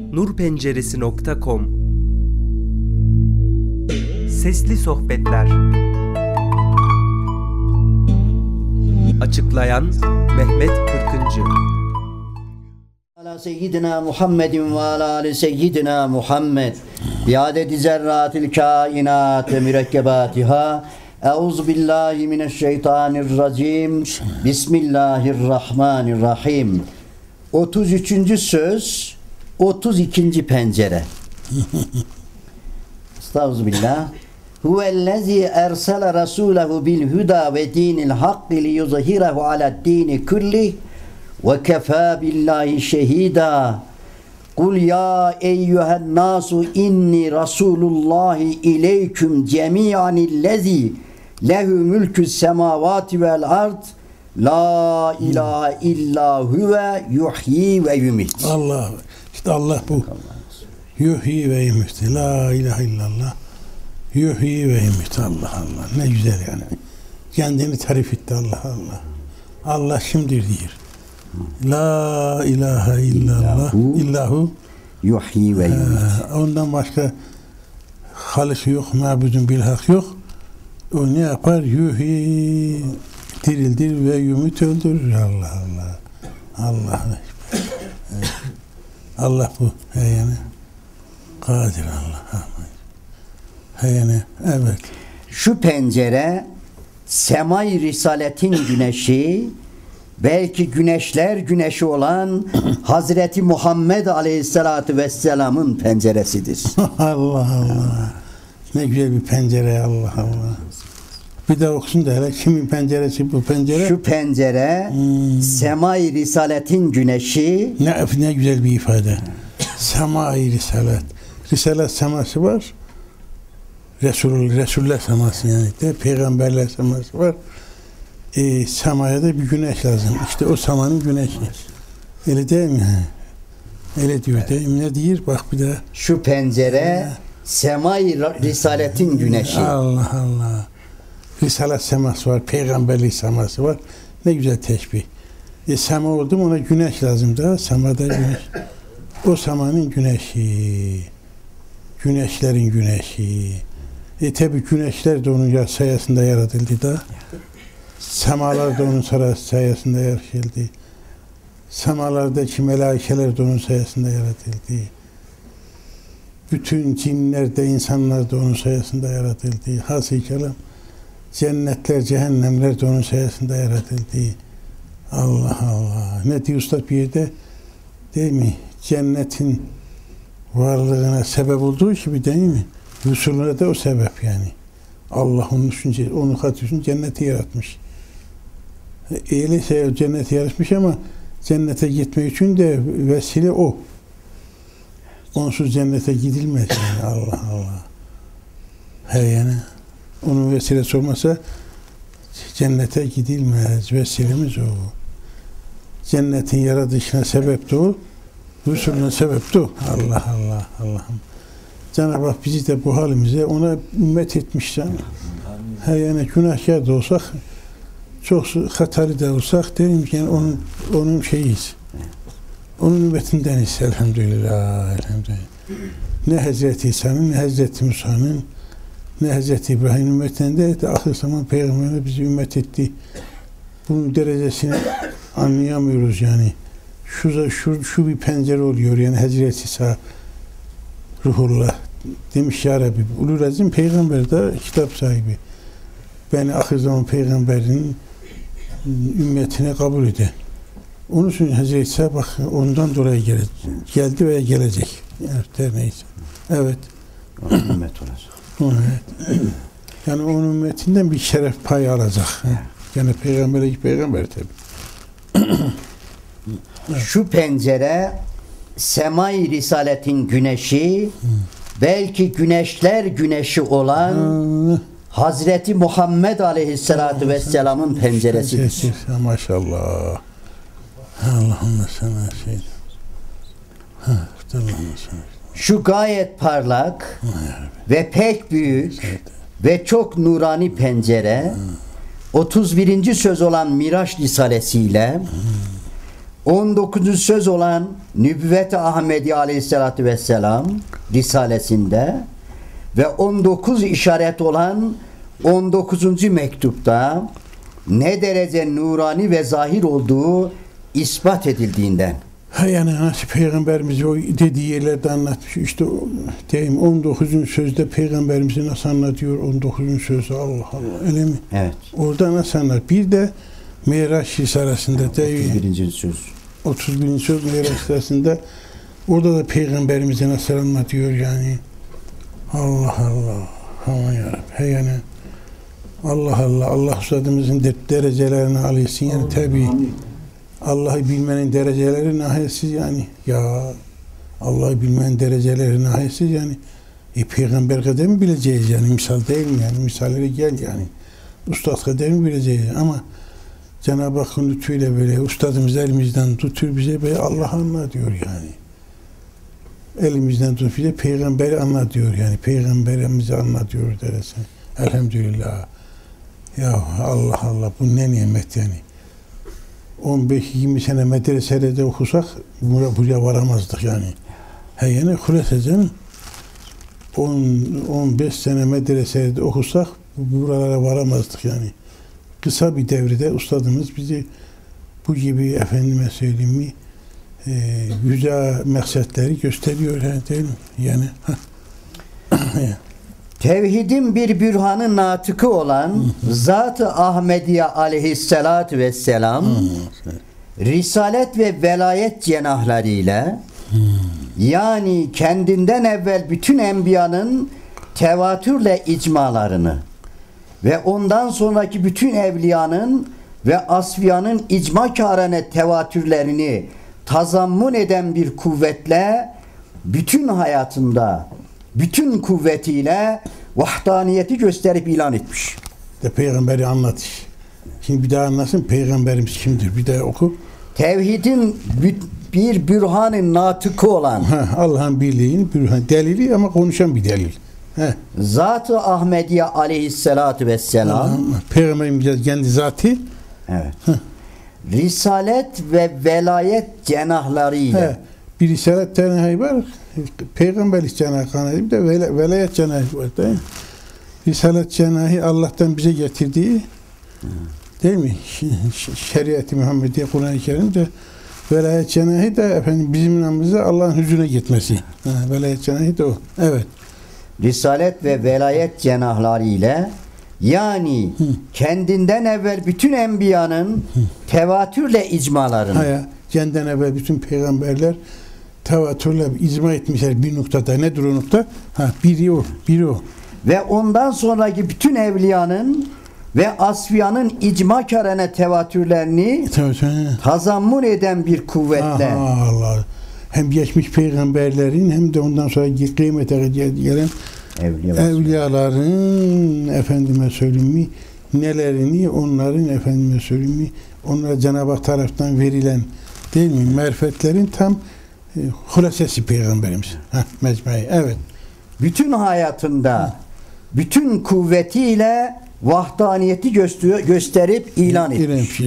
nurpenceresi.com. Sesli Sohbetler. Açıklayan Mehmet Kırkıncı. Ala seyyidina Muhammedin ve ala ali seyyidina Muhammed bi adedi zerratil kainat ve mürekkebatiha. Euzu billahi mineşşeytanirracim. Bismillahirrahmanirrahim. 33. söz, 32. pencere. Estağfirullah. Huvellezî ersele rasûlehu bil huda ve dînil hakki liyuzhirahu ala'd-dîni kullih ve kefâ billahi şehîdâ. Kul ya eyyühen nâsu inni rasulullahi ileyküm cemî'anillezî lehu mülkü's semâvâti vel ard la ilahe illa huve yuhyi ve yumit. Allah, işte Allah bu. Yuhyi ve yumit. La ilahe illallah. Yuhyi ve yumit. Allah Allah. Ne güzel yani. Kendini tarif etti Allah Allah. Allah şimdidir diyor. La ilahe illallah. İllahu yuhyi ve yumit. Ondan başka halis yok, mabudun bilhak yok. O ne yapar? Yuhyi, dirildir ve yumit öldürür. Allah Allah. Allah. Allah bu. Yani kadir Allah. Yani evet. Şu pencere semay risaletin güneşi, belki güneşler güneşi olan Hazreti Muhammed Aleyhisselatü Vesselam'ın penceresidir. Allah Allah. Ne güzel bir pencere Allah Allah. Bir de okusun da hele kimin penceresi bu pencere? Şu pencere semay risaletin güneşi. Ne güzel bir ifade. Semai risalet. Risalet seması var. Resuller seması yani de peygamberler seması var. Semaya da bir güneş lazım. İşte o semanın güneşi. Öyle değil mi? Öyle diyor değil mi? Ne diyor? Bak bir de. Şu pencere semay risaletin güneşi. Allah Allah. Risalet seması var. Peygamberlik seması var. Ne güzel teşbih. Sema oldu mu ona güneş lazım da. Semada güneş. O semanın güneşi. Güneşlerin güneşi. Tabi güneşler de onun sayesinde yaratıldı da. Semalar da onun sayesinde yaratıldı. Semalardaki melaikeler de onun sayesinde yaratıldı. Bütün cinler de insanlar da onun sayesinde yaratıldı. Hasıl kelam cennetler, cehennemler de onun sayesinde yaratıldı. Allah Allah. Ne diyor Üstad bir yerde? Değil mi? Cennetin varlığına sebep olduğu gibi değil mi? Resulüne de o sebep yani. Allah onun hatırı cenneti yaratmış. Öyleyse cenneti yaratmış ama cennete gitmek için de vesile o. Onsuz cennete gidilmez yani. Allah Allah. Yani onun vesilesi olmasa cennete gidilmez. Vesilemiz o. Cennetin yaratışına sebep de o. Resulüne sebep de o. Allah Allah. Allah'ım. Cenab-ı Hak bizi de bu halimize ona ümmet etmiş canım. Yani günahkar da olsak, çok hatalı da olsak derim ki yani onun şeyiyiz. Onun ümmetindeniz elhamdülillah. Elhamdülillah. Ne Hazreti İsa'nın, ne Hazreti Musa'nın, ne Hazreti İbrahim'in ümmetinde de ahir zaman Peygamber'e bizi ümmet etti. Bunun derecesini anlayamıyoruz yani. Şu bir pencere oluyor yani Hazreti İsa Ruhullah demiş ya Rabbi Ulul Azim peygamber de kitap sahibi. Beni ahir zaman peygamberinin ümmetine kabul ede. Onun için Hazreti İsa bak ondan dolayı geldi veya gelecek. Evet, neyse. Evet. Ümmet olacak. Evet. Yani onun ümmetinden bir şeref payı alacak. Yani peygamber tabi. Şu pencere semay risaletin güneşi, belki güneşler güneşi olan Hazreti Muhammed Aleyhisselatü Vesselam'ın penceresidir. Maşallah. Allahümme sana Şu gayet parlak ve pek büyük ve çok nurani pencere 31. söz olan Miraç Risalesiyle 19. söz olan Nübüvvet-i Ahmediye Aleyhisselatü Vesselam Risalesinde ve 19 işaret olan 19. mektupta ne derece nurani ve zahir olduğu ispat edildiğinden. Yani nasıl Peygamberimiz o dediği yerlerde anlatmış. İşte diyeyim 19. sözde Peygamberimizi nasıl anlatıyor? 19. sözde Allah Allah. Öyle mi? Evet. Orada nasıl anlat? Bir de Miraç Risalesi'nde değil. 31. söz. 31. söz Miraç Risalesi'nde orada da Peygamberimizi nasıl anlatıyor yani. Allah Allah. Aman yarabbim. Yani Allah Allah. Allah Üstadımızın derecelerini alıyorsun yani tabii. Allah'ı bilmenin dereceleri nihayetsiz yani. Ya Allah'ı bilmenin dereceleri nihayetsiz yani. Peygamber kadar mı bileceğiz yani? Misal değil mi yani? Misallere gel yani. Ustad kadar mı bileceğiz? Ama Cenab-ı Hakk'ın lütfuyla böyle ustadımız elimizden tutuyor bize böyle Allah anlatıyor yani. Elimizden tutup bize peygamberi anlatıyor yani. Peygamberimizi anlatıyor dersin. Elhamdülillah. Ya Allah Allah bu ne nimet yani. 15-20 sene medreselerde okusak buraya varamazdık yani. Yani hulasecen 10-15 sene medreselerde okusak buralara varamazdık yani. Kısa bir devrede ustadımız bizi bu gibi efendime söyleyeyim mi güzel maksatları gösteriyor yani değil mi? Yani Tevhidin bir bürhanı natıkı olan Zat-ı Ahmediye Aleyhisselatü Vesselam Risalet ve velayet cenahlarıyla yani kendinden evvel bütün enbiyanın tevatürle icmalarını ve ondan sonraki bütün evliyanın ve asfiyanın icmakârene tevatürlerini tazammun eden bir kuvvetle bütün hayatında bütün kuvvetiyle vahdaniyeti gösterip ilan etmiş. De peygamberi anlat. Şimdi bir daha anlasın peygamberimiz kimdir? Bir daha oku. Tevhidin bir bürhanın natıkı olan Allah'ın birliğinin bürhan delili ama konuşan bir delil. Zat-ı Ahmediye Aleyhisselatü Vesselam Peygamberimiz kendi zatı evet. Risalet ve velayet cenahlarıyla bir risalet cenahı var. Peygamberlik cenahı bir de velayet cenahı var değil mi? Risalet cenahı Allah'tan bize getirdiği değil mi? Şeriat-ı Muhammediye Kur'an-ı Kerim'de velayet cenahı da efendim bizim namımıza Allah'ın huzuruna gitmesi. Velayet cenahı da o. Evet. Risalet ve velayet cenahları ile yani kendinden evvel bütün enbiyanın tevatürle icmalarını kendinden evvel bütün peygamberler tevatürle icma etmişler bir noktada. Nedir o nokta? Biri o. Ve ondan sonraki bütün evliyanın ve asfiyanın icmakârene tevatürlerini tazammun eden bir kuvvetle. Allah. Hem geçmiş peygamberlerin hem de ondan sonra kıyamete gelen evliyaların efendime söyleyeyim mi nelerini onların efendime söyleyeyim mi onlara Cenab-ı Hak taraftan verilen değil mi marifetlerin tam hulasesi peygamberimiz. Mecmuayı. Evet. Bütün hayatında bütün kuvvetiyle vahdaniyeti gösterip ilan etmiş.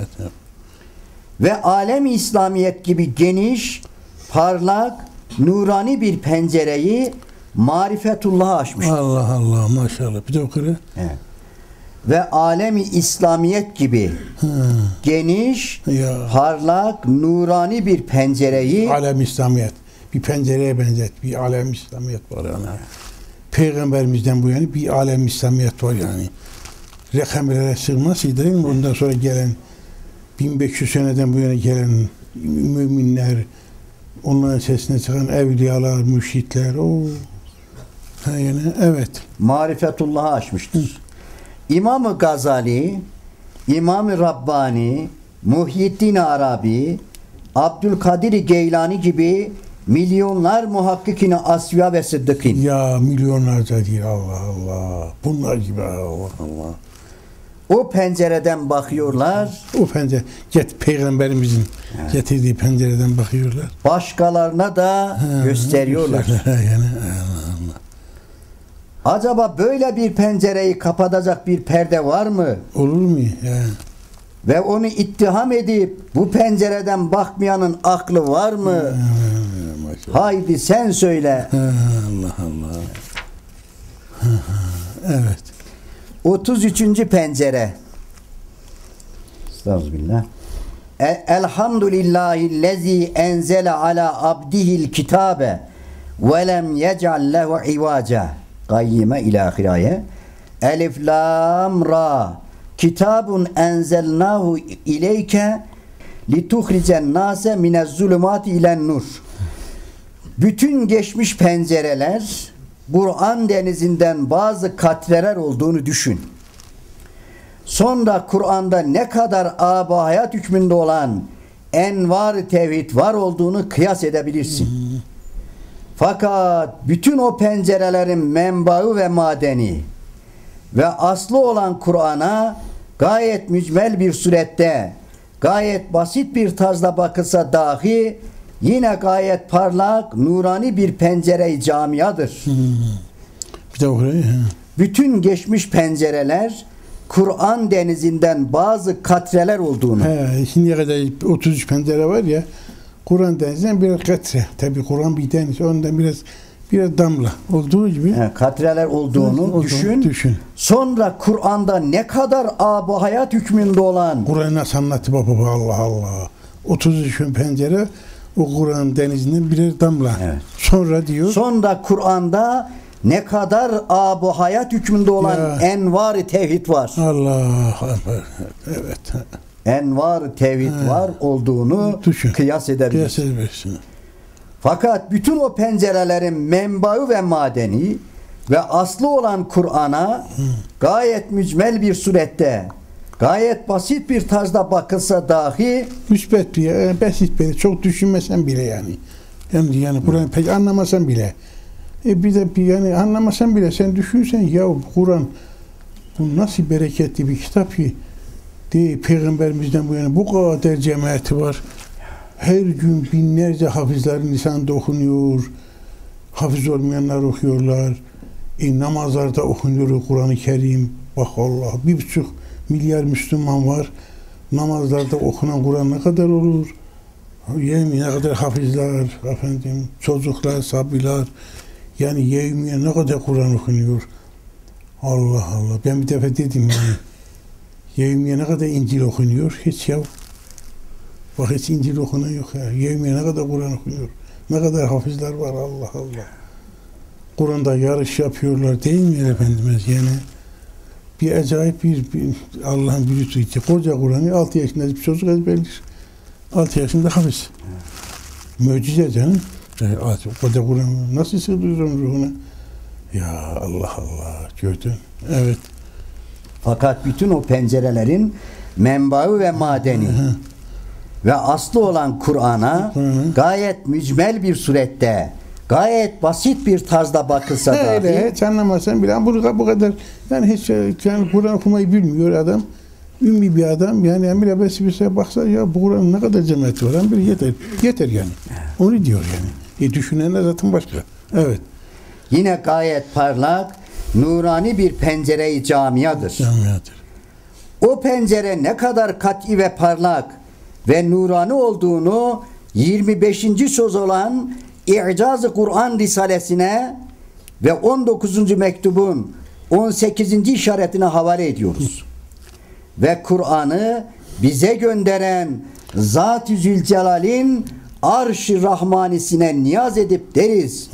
Ve alem-i İslamiyet gibi geniş, parlak, nurani bir pencereyi marifetullah'a açmıştır. Allah Allah maşallah. Bir de okur. Evet. Ve alem-i İslamiyet gibi geniş, parlak, nurani bir pencereyi alem-i İslamiyet. Bir pencereye benzet. Bir alem-i İslamiyet var yani. Peygamberimizden bu yani bir alem-i İslamiyet var yani. Rakamlara sığmaz değil mi? Ondan sonra gelen 1500 seneden bu yana gelen müminler, onların sesine çıkan evliyalar, mürşitler, yani evet. Marifetullah'a açmıştır. İmam-ı Gazali, İmam-ı Rabbani, Muhyiddin Arabi, Abdülkadir Geylani gibi milyonlar muhakkikine asfiya ve sıddıkîn. Ya milyonlarca değil Allah Allah. Bunlar gibi Allah Allah. O pencereden bakıyorlar. O pencere, peygamberimizin getirdiği pencereden bakıyorlar. Başkalarına da gösteriyorlar. Yani, Acaba böyle bir pencereyi kapatacak bir perde var mı? olur mu? Ya. ve onu ittiham edip bu pencereden bakmayanın aklı var mı? Haydi sen söyle. Allah Allah. Evet. 33. pencere. Estağfirullah. Elhamdülillahillezî enzele ala abdihil kitabe ve lem yec'al lehu ivaca. Kayyime ilâhiraye. Elif lam ra. Kitabun enzelnahu ileyke lituhricen nase minez zulümati ilen nur. Bütün geçmiş pencereler Kur'an denizinden bazı katreler olduğunu düşün. Sonra Kur'an'da ne kadar âb-ı hayat hükmünde olan envar-ı tevhid var olduğunu kıyas edebilirsin. Fakat bütün o pencerelerin menbaı ve madeni ve aslı olan Kur'an'a gayet mücmel bir surette, gayet basit bir tarzda bakılsa dahi yine gayet parlak, nurani bir pencere-i camiadır. Bir de orayı. Bütün geçmiş pencereler Kur'an denizinden bazı katreler olduğunu. Şimdiye kadar 33 pencere var ya, Kur'an denizinden biraz katre. Tabi Kur'an bir deniz, ondan biraz damla olduğu gibi. Katreler olduğunu düşün. Sonra Kur'an'da ne kadar âb-ı hayat hükmünde olan. Kur'an nasıl anlattı baba, Allah Allah. 33 pencere o Kur'an denizinden birer damla. Evet. Sonra diyor. Sonra Kur'an'da ne kadar âb-ı hayat hükmünde olan envar-ı tevhid var. Allah Allah. Evet. Envar-ı tevhid var olduğunu kıyas edebilirsin. Fakat bütün o pencerelerin menbaı ve madeni ve aslı olan Kur'an'a gayet mücmel bir surette, gayet basit bir tarzda bakılsa dahi müsbet bir, basit bir, çok düşünmesen bile yani. Yani Kur'an'ı pek anlamasan bile. Bir de yani anlamasan bile sen düşünsen ya Kur'an bu nasıl bereketli bir kitap ki diye Peygamberimizden bu yana bu kadar cemaati var. Her gün binlerce hafızların lisanında okunuyor. Hafız olmayanlar okuyorlar. Namazlarda okunuyor Kur'an-ı Kerim. Bak Allah, 1,5 milyar Müslüman var. Namazlarda okunan Kur'an ne kadar olur? Yani ne kadar hafızlar, çocuklar, sabiler. Yani yevmiye ne kadar Kur'an okunuyor. Allah Allah. Ben bir defa dedim yani. Yevmiye ne kadar İncil okunuyor? Hiç ya. Bak hiç İncil okunan yok ya. Yevmiye ne kadar Kur'an okunuyor. Ne kadar hafızlar var, Allah Allah. Kur'an'da yarış yapıyorlar değil mi Efendimiz? Yani bir acayip bir Allah'ın bir lütfu. Koca Kur'an'ı 6 yaşında bir çocuk ezberler. 6 yaşında hafız. Mucize canım. Koca Kur'an nasıl sığdırıyorsun ruhuna? Ya Allah Allah, gördün. Evet. Fakat bütün o pencerelerin menbaı ve madeni ve aslı olan Kur'an'a gayet mücmel bir surette, gayet basit bir tarzda bakılsa dahi hiç anlamasan bile bu kadar yani hiç yani Kur'an okumayı bilmiyor adam. Ümmi bir adam yani bile besbise baksa ya bu Kur'an ne kadar cemaat var bir yeter yani. Onu diyor yani. Düşünenler zaten başka. Evet. Yine gayet parlak, nurani bir pencere-i camiadır. O pencere ne kadar kat'i ve parlak ve nurani olduğunu 25. söz olan İ'caz-ı Kur'an Risalesine ve 19. mektubun 18. işaretine havale ediyoruz. Ve Kur'an'ı bize gönderen Zat-ı Zülcelal'in Arş-ı Rahmanisine niyaz edip deriz.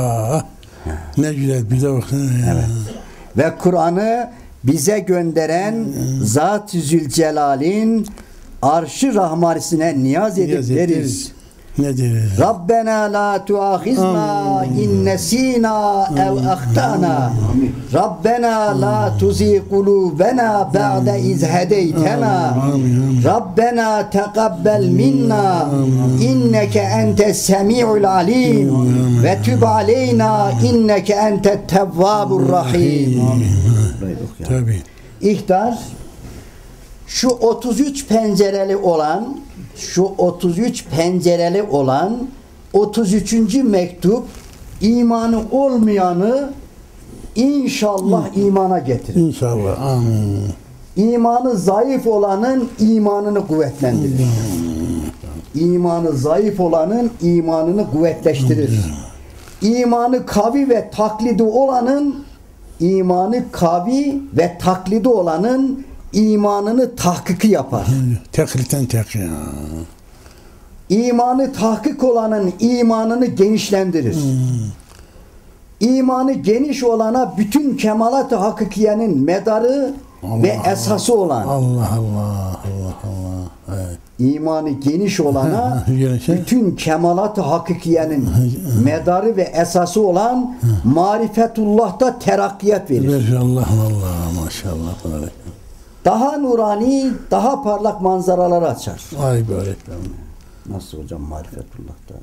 Ne güzel bir de baksana ya. Evet. Ve Kur'an'ı bize gönderen Zat-ı Zülcelal'in Arş-ı Rahmanisine niyaz edip deriz. Nedir? Rabbena la tuahizna in nesina ev ahtana. Rabbena la tuzi kulubena ba'de iz hedeytena. Rabbena teqabbel minna inneke entes semi'ul alim ve tüb aleyna inneke entet tevvabur rahim. Tabii. İhtar şu 33 pencereli olan 33. mektup imanı olmayanı inşallah imana getirir. İnşallah. Amin. İmanı zayıf olanın imanını kuvvetlendirir. İmanı zayıf olanın imanını kuvvetleştirir. İmanı kavi ve taklidi olanın imanını tahkiki yapar. Teklitten tek ya. İmanı tahkik olanın imanını genişlendirir. İmanı geniş olana bütün kemalat-ı hakikiyenin medarı ve esası olan. Allah. Evet. İmanı geniş olana bütün kemalat-ı hakikiyenin medarı ve esası olan marifetullah'ta terakkiyat verir. Allah maşallah. Daha nurani, daha parlak manzaralar açar. Ay böyle. Nasıl hocam marifetullah'ta?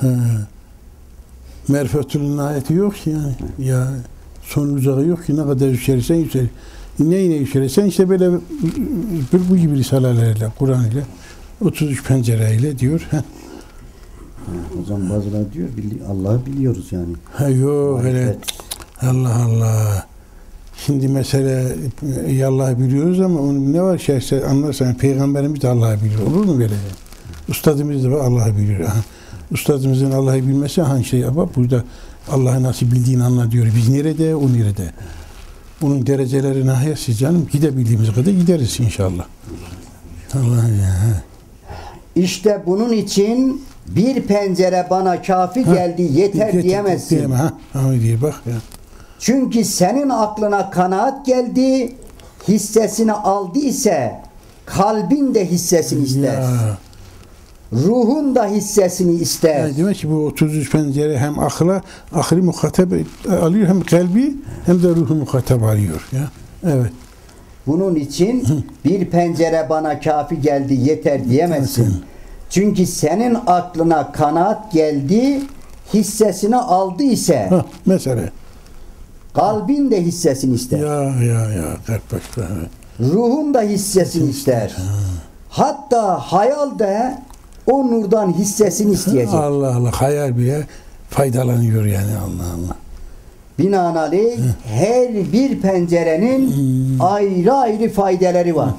Merfetülün ayeti yok ki yani. Ya son uzağı yok ki ne kadar yükselirsen yüksel. Neyine yükselirsen işte böyle bu gibi risalelerle, Kur'an ile 33 pencereyle diyor. Hocam bazıları diyor Allah'ı biliyoruz yani. Yok öyle. Allah. Şimdi mesela Allah'ı biliyoruz ama onun ne var şerse anlarsan Peygamberimiz de Allah'ı biliyor. Olur mu böyle? Ustadımız da Allah'ı biliyor. Ustadımızın Allah'ı bilmesi hangi şey yapar? Burada Allah'ı nasıl bildiğini anla diyor. Biz nerede, o nerede? Onun dereceleri nahiyesi canım. Gidebildiğimiz kadar gideriz inşallah. Allah ya. İşte bunun için bir pencere bana kafi geldi yeter diyemezsin. Diyeme, diye bak ya. Çünkü senin aklına kanaat geldi, hissesini aldı ise kalbin de hissesini ister. Ya. Ruhun da hissesini ister. Yani demek ki bu 33 pencere hem aklı muhatap alıyor, hem kalbi hem de ruhu muhatap alıyor. Ya. Evet. Bunun için bir pencere bana kafi geldi yeter diyemezsin. Çünkü senin aklına kanaat geldi, hissesini aldı ise mesela kalbin de hissesini ister. Ya kalp başta. Ruhun da hissesini ister. Hatta hayal de o nurdan hissesini isteyecek. Allah hayal bile faydalanıyor yani Allah. Binaenaleyh her bir pencerenin ayrı ayrı faydeleri var.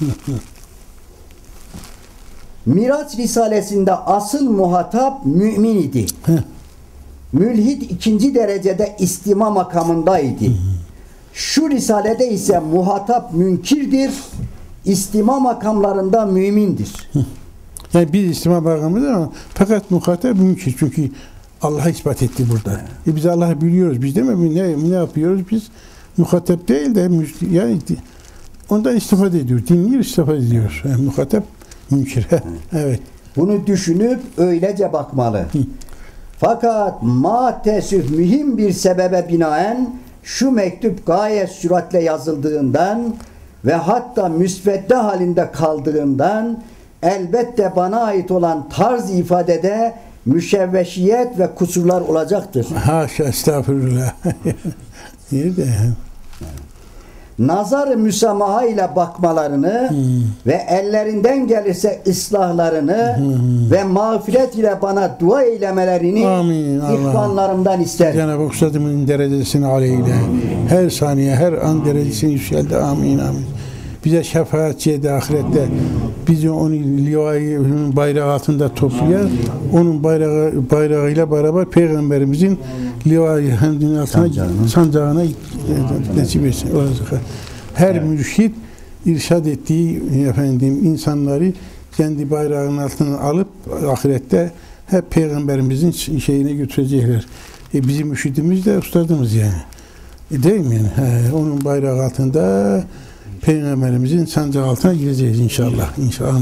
Miraç Risalesi'nde asıl muhatap mümin idi. Mülhid ikinci derecede istima makamındaydı. Şu risalede ise muhatap münkirdir. İstima makamlarında mümindir. Yani biz istima makamında ama fakat muhatap münkir. Çünkü Allah'a ispat etti burada. Biz Allah'ı biliyoruz. Biz değil mi? Ne yapıyoruz biz? Muhatap değil de yani ondan istifade ediyoruz. Dinliyor, istifade ediyoruz. Yani muhatap münkir. Evet. Bunu düşünüp öylece bakmalı. Fakat maalesef mühim bir sebebe binaen şu mektup gayet süratle yazıldığından ve hatta müsvedde halinde kaldığından elbette bana ait olan tarz ifadede müşevveşiyet ve kusurlar olacaktır. Haşa estağfurullah. Nerede? Nazar-ı müsamaha ile bakmalarını ve ellerinden gelirse ıslahlarını ve mağfiret ile bana dua eylemelerini ihvanlarımdan isterim. Cenab-ı Ustadımın derecesini aleyhle. Her saniye, her an derecesini yükseldi. Amin. Bize şefaatçiye de ahirette bizi onu livayı bayrağı altında toplayar. Onun bayrağıyla beraber Peygamberimizin livayı hamdinin altına sancağına nasip etsin. Her mürşid irşad ettiği insanları kendi bayrağının altına alıp ahirette hep Peygamberimizin şeyine götürecekler. Bizim mürşidimiz de ustadımız yani. Değil mi yani? Onun bayrağı altında Peygamberimizin sancağı altına gireceğiz inşallah. İnşallah.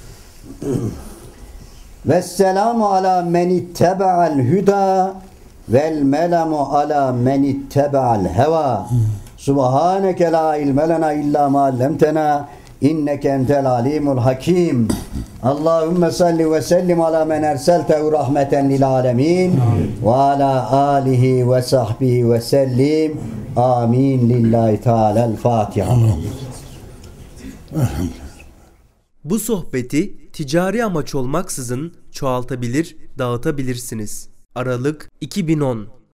Vesselamu ala men ittebe'al huda vel melemu ala men ittebe'al heva. Subhaneke la ilme lena illa ma allamtena inneke entel alimul hakim. Allahümme salli ve sellim ala men erseltehu rahmeten lil alemin ve ala alihi ve sahbihi ve sellim. Amin lillahi teala'l Fatiha. Bu sohbeti ticari amaç olmaksızın çoğaltabilir, dağıtabilirsiniz. Aralık 2010